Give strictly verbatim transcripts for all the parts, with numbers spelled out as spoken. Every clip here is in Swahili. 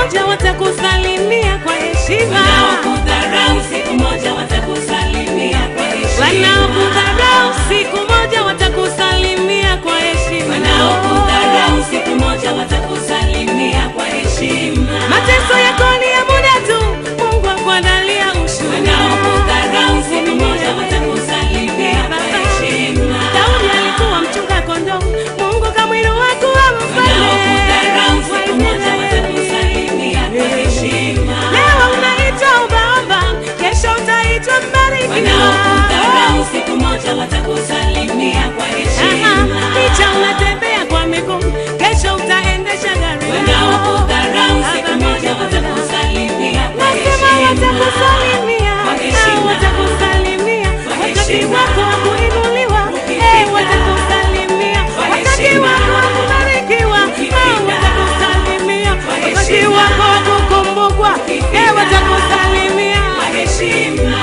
moja watakusalimia kwa heshima. Wanaokudharau siku moja watakusalimia kwa heshima. Wanaokudharau siku moja watakusalimia kwa heshima. Wanaokudharau siku moja watakusalimia kwa heshima. Mateso yako ni ya muda tu, Mungu akuandalia ushuhuda. Wanaokudharau siku moja watakusalimia kwa heshima. Daudi alikuwa mchunga kondoo, Mungu kamwinua kuwa mfalme. Wanaokudharau siku moja watakusalimia kwa heshima. Leo unaitwa ombaomba, kesho utaitwa mbarikiwa. Wanaokudharau siku moja watakusalimia kwa heshima. Picha unatembea kwa miguu, kesho utaendesha gari. Wanaokudharau siku moja watakusalimia kwa heshima. Watakusalimia, watakusalimia, wakati wako wa kuinuliwa, eh, watakusalimia, wakati wako wa kubarikiwa, eh, watakusalimia, wakati wako wa kukumbukwa, eh, watakusalimia kwa heshima.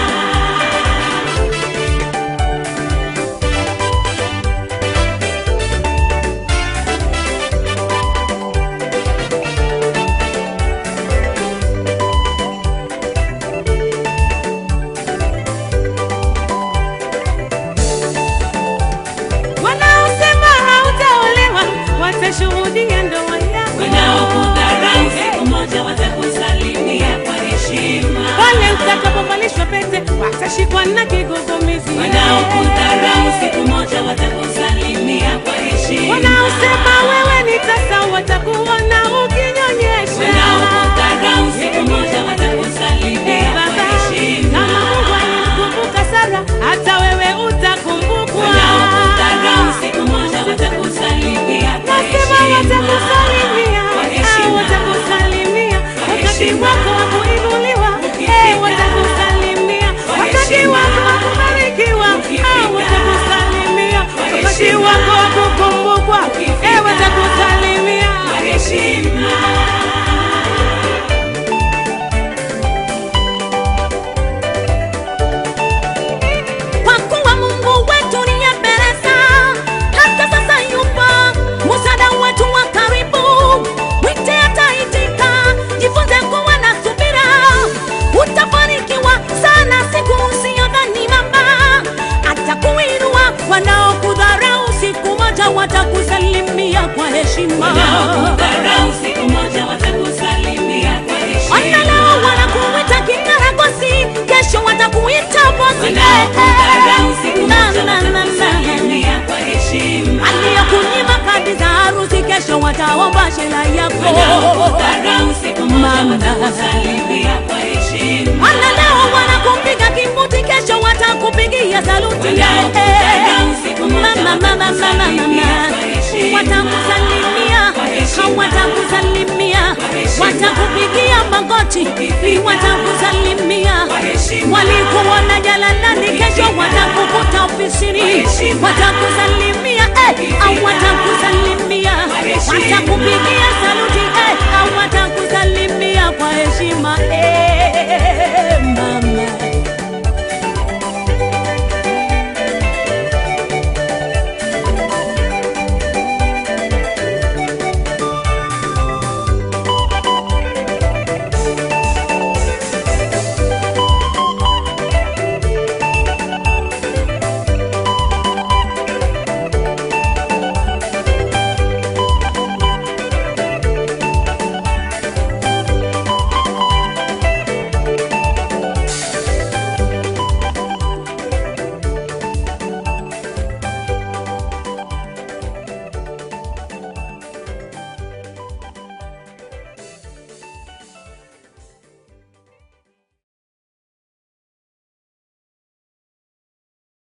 Wanaosema hautaolewa watashuhudia ndoa yako. Wanaokudharau siku moja watakusalimia kwa heshima. Wale utakapovalishwa pete watashikwa na kigugumizi. Wanaokudharau siku moja watakusalimia kwa heshima. Wanaosema wewe ni tasa watakuona ukinyonyesha. Wanaokudharau siku moja watakusalimia kwa heshima. Kama Mungu alimkumbuka Sara, hata wewe utakumbukwa. Wanaokudharau siku moja watakusalimia kwa Nasema heshima. watakusalimia, Kwa ah, heshima. watakusalimia, wakati heshima. wako wa kuinuliwa, eh, watakusalimia, wakati heshima. wako wa kubarikiwa, ah, watakusalimia, wakati heshima. wako wa kukumbukwa, eh, watakusalimia Kwa heshima. Kwa kuwa Mungu wetu ni Ebeneza, hata sasa yupo msaada wetu wa karibu. Mwite ataitika, jifunze kuwa na subira, utafanikiwa sana siku usiyodhani mama. Atakuinua, wanaokudharau siku moja watakusalimia kwa heshima. Wanaokudharau siku moja watakusalimia kwa heshima. Ona leo wanakuita kikaragosi, kesho watakuita bosi. Wanaokudharau siku moja watakusalimia kwa heshima. Aliyokunyima kadi za harusi, kesho wataomba shela yako. Wanaokudharau siku moja watakusalimia kwa heshima. Ona leo wanakupiga kimuti, kesho watakupigia saluti. Wanaokudharau siku moja Mama, mama, mama, watakusalimia mama, kwa heshima. watakusalimia, Kwa heshima. watakusalimia, Kwa heshima. watakupigia magoti, watakusalimia. Kwa heshima. Walikuona jalalani, kesho watakukuta ofisini, Kwa heshima. watakusalimia, eh, au watakusalimia, Kwa heshima. watakupigia